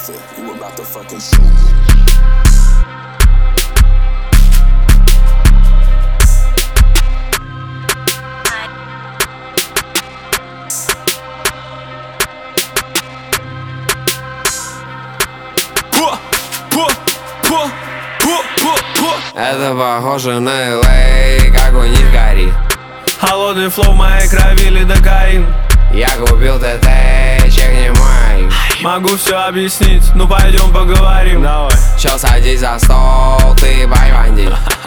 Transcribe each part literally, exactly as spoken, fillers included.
careful, you about to fucking shoot. Это похоже на эл эй, как у них горит. Холодный флоу в моей крови, лидокаин. Я купил ТТ, чекни мой. Могу все объяснить, ну пойдем поговорим. Давай. Чё, садись за стол, ты байванди.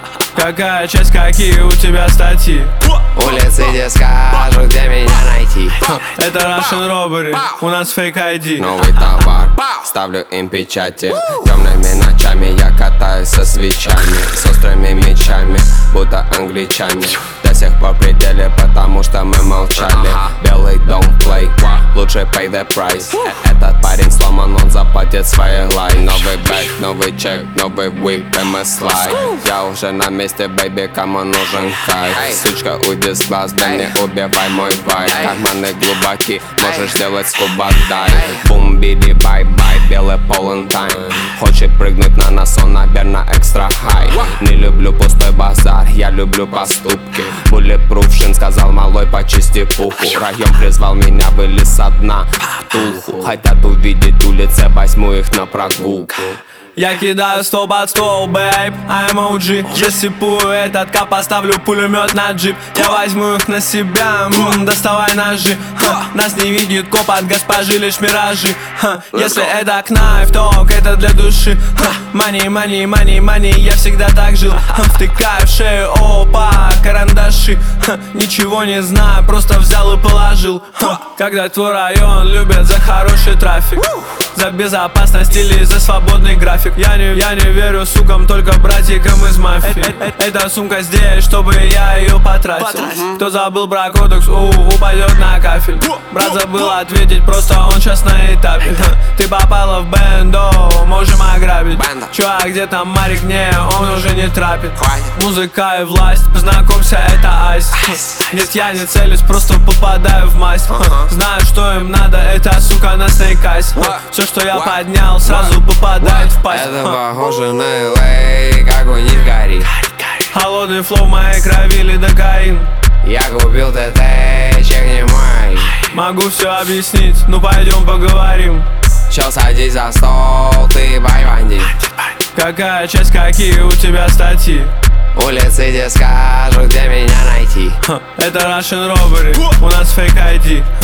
Какая часть, какие у тебя статьи? Улицы, где скажут, где меня найти. Это Russian Robbery, у нас фейк ай ди. Новый товар, ставлю им печати. Темными ночами я катаюсь со свечами, с острыми мечами, будто англичане. До сих пор при деле, потому что мы молчали. Белый don't play, лучше pay the price. Этот парень сломан, он заплатит своей лай. Новый бэк, новый чек, новый whip, эм эс лай. Я уже на месте, baby, кому нужен кайф. Сучка, уйди с глаз, да не убивай мой вайб. Карманы глубоки, можешь сделать скуба дайв. Бум, биди, бай-бай, белый полон тайм. Хочет прыгнуть на нас, он, наверное, экстра хай. Не люблю пустой базар, я люблю поступки. Bulletproof шин, сказал малой, почисти пуху. Район призвал меня, вылез со дна туху. Хотят увидеть улицы, возьму их на прогулку. Я кидаю стол под стол, бэйб, I'm о джи. Засыпую этот кап, поставлю пулемет на джип. Я возьму их на себя, м-м, доставай ножи. Ха, нас не видит коп, от госпожи лишь миражи. Ха, если это кнайф, то это для души. Мани, мани, мани, мани, я всегда так жил. Ха, втыкаю в шею, опа, карандаши. Ха, ничего не знаю, просто взял и положил. Ха, когда твой район любят за хороший трафик, за безопасность или за свободный график. Я не, я не верю сукам, только братикам из мафии. Эта сумка здесь, чтобы я ее потратил. Кто забыл про кодекс, у, упадет на кафель. Брат забыл ответить, просто он сейчас на этапе. Ты попала в бендо, можем ограбить. Чувак, где там Марик? Не, он уже не трапит. Музыка и власть, познакомься, это айс. Нет, я не целюсь, просто попадаю в масть. Знаю, что им надо, это сука на снейкайс. Все, что я поднял, сразу попадает в пасть. Это похоже на эл эй, как у них горит. Холодный флоу в моей крови, лидокаин. Я купил ТТ, чекни мой. Могу все объяснить, ну пойдем поговорим. Чё, садись за стол, ты байванди. Какая часть, какие у тебя статьи? Улицы, где скажут, где меня найти. Это Russian Robbery, у нас фейк ай ди.